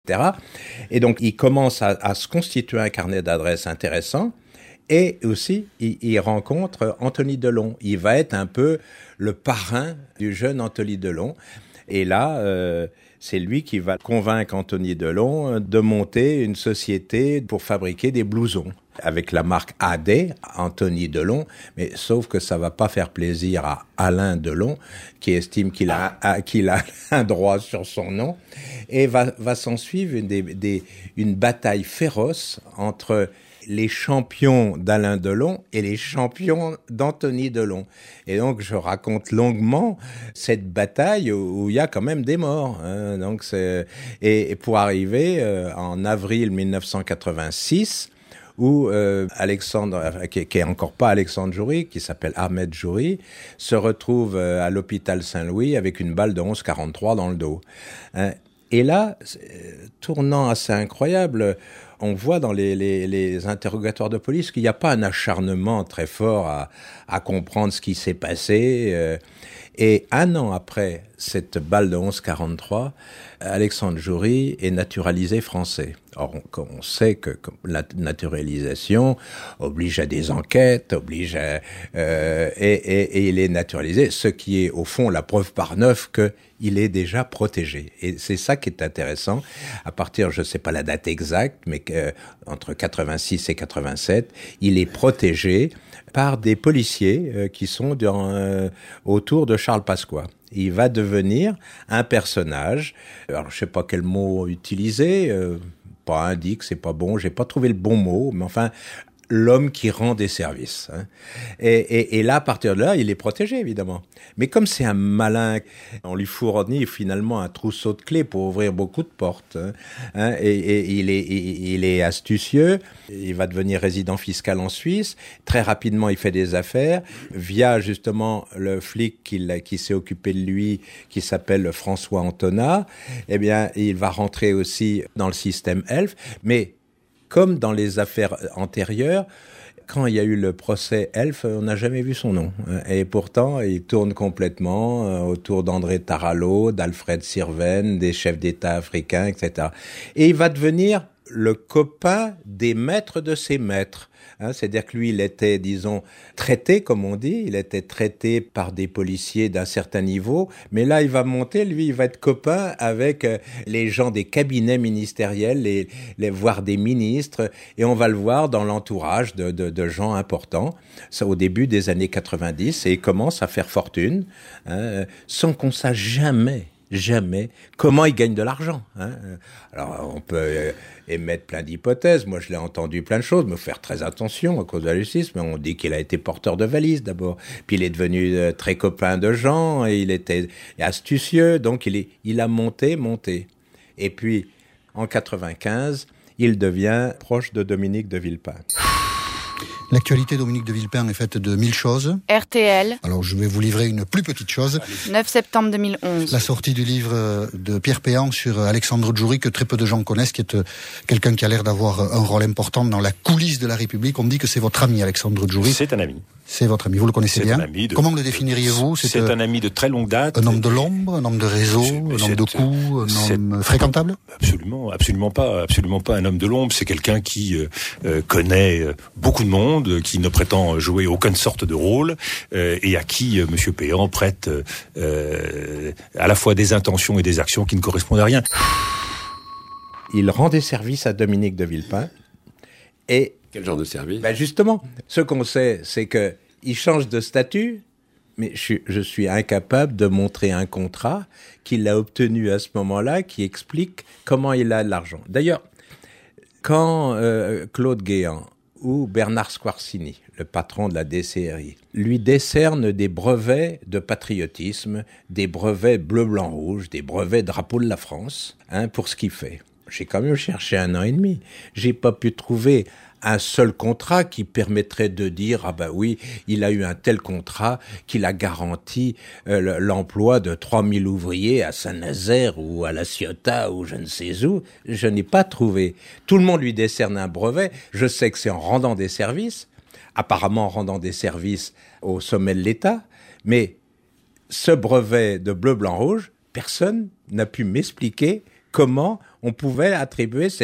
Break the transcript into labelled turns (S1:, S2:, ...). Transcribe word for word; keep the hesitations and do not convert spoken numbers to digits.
S1: cetera. Et donc, il commence à, à se constituer un carnet d'adresses intéressant. Et aussi, il, il rencontre Anthony Delon. Il va être un peu le parrain du jeune Anthony Delon. Et là, euh, c'est lui qui va convaincre Anthony Delon de monter une société pour fabriquer des blousons avec la marque A D, Anthony Delon, mais sauf que ça va pas faire plaisir à Alain Delon, qui estime qu'il a, a qu'il a un droit sur son nom, et va, va s'en suivre une, des, des, une bataille féroce entre les champions d'Alain Delon et les champions d'Anthony Delon. Et donc, je raconte longuement cette bataille où il y a quand même des morts. Hein. Donc, c'est... Et, et pour arriver euh, en avril dix-neuf cent quatre-vingt-six, où euh, Alexandre, qui, qui est encore pas Alexandre Joury, qui s'appelle Ahmed Joury, se retrouve euh, à l'hôpital Saint-Louis avec une balle de onze quarante-trois dans le dos. Hein. Et là, tournant assez incroyable, on voit dans les, les, les interrogatoires de police qu'il n'y a pas un acharnement très fort à, à comprendre ce qui s'est passé. Euh, et un an après cette balle de onze quarante-trois, Alexandre Joury est naturalisé français. Or, on, on sait que, que la naturalisation oblige à des enquêtes, oblige à, euh, et, et, et il est naturalisé, ce qui est au fond la preuve par neuf que il est déjà protégé. Et c'est ça qui est intéressant. À partir, je ne sais pas la date exacte, mais que, entre quatre-vingt-six et quatre-vingt-sept, il est protégé par des policiers euh, qui sont dans, euh, autour de Charles Pasqua. Il va devenir un personnage. Alors, je ne sais pas quel mot utiliser. Euh, pas indique, c'est pas bon. J'ai pas trouvé le bon mot, mais enfin, l'homme qui rend des services. Hein. Et, et, et là, à partir de là, il est protégé, évidemment. Mais comme c'est un malin, on lui fournit finalement un trousseau de clés pour ouvrir beaucoup de portes. Hein. Et, et il, est, il, il est astucieux. Il va devenir résident fiscal en Suisse. Très rapidement, il fait des affaires via justement le flic qui, qui s'est occupé de lui, qui s'appelle François Antonat. Eh bien, il va rentrer aussi dans le système Elf. Mais comme dans les affaires antérieures, quand il y a eu le procès Elf, on n'a jamais vu son nom. Et pourtant, il tourne complètement autour d'André Tarallo, d'Alfred Sirven, des chefs d'État africains, et cetera. Et il va devenir le copain des maîtres de ses maîtres. Hein, c'est-à-dire que lui, il était, disons, traité, comme on dit, il était traité par des policiers d'un certain niveau, mais là, il va monter, lui, il va être copain avec euh, les gens des cabinets ministériels, les, les, voire des ministres, et on va le voir dans l'entourage de, de, de gens importants, ça, au début des années quatre-vingt-dix, et il commence à faire fortune, hein, sans qu'on sache jamais Jamais. Comment il gagne de l'argent, hein? Alors, on peut émettre plein d'hypothèses. Moi, je l'ai entendu plein de choses, mais faut faire très attention à cause de la justice. Mais on dit qu'il a été porteur de valises, d'abord. Puis il est devenu très copain de gens, et il était astucieux. Donc, il est, il a monté, monté. Et puis, en quatre-vingt-quinze, il devient proche de Dominique de Villepin.
S2: L'actualité, Dominique de Villepin, est faite de mille choses.
S3: R T L.
S2: Alors, je vais vous livrer une plus petite chose.
S3: neuf septembre deux mille onze.
S2: La sortie du livre de Pierre Péan sur Alexandre Joury, que très peu de gens connaissent, qui est quelqu'un qui a l'air d'avoir un rôle important dans la coulisse de la République. On me dit que c'est votre ami, Alexandre Joury.
S4: C'est un ami.
S2: C'est votre ami, vous le connaissez
S4: c'est
S2: bien.
S4: Un ami de...
S2: Comment le définiriez-vous?
S4: C'est, c'est un ami de très longue date.
S2: Un homme de l'ombre, un homme de réseau, c'est, un homme de coups, un homme c'est... fréquentable?
S4: Absolument, absolument pas, absolument pas un homme de l'ombre. C'est quelqu'un qui euh, connaît beaucoup de monde, qui ne prétend jouer aucune sorte de rôle, euh, et à qui euh, Monsieur Péan prête euh, à la fois des intentions et des actions qui ne correspondent à rien.
S1: Il rend des services à Dominique de Villepin, et
S5: quel genre de service?
S1: Ben justement, ce qu'on sait, c'est que il change de statut, mais je, je suis incapable de montrer un contrat qu'il a obtenu à ce moment-là qui explique comment il a de l'argent. D'ailleurs, quand euh, Claude Guéant ou Bernard Squarcini, le patron de la D C R I, lui décerne des brevets de patriotisme, des brevets bleu, blanc, rouge, des brevets drapeau de la France, hein, pour ce qu'il fait. J'ai quand même cherché un an et demi. J'ai pas pu trouver un seul contrat qui permettrait de dire, ah ben oui, il a eu un tel contrat qu'il a garanti euh, l'emploi de trois mille ouvriers à Saint-Nazaire ou à La Ciotat ou je ne sais où. Je n'ai pas trouvé. Tout le monde lui décerne un brevet. Je sais que c'est en rendant des services, apparemment en rendant des services au sommet de l'État, mais ce brevet de bleu, blanc, rouge, personne n'a pu m'expliquer comment on pouvait attribuer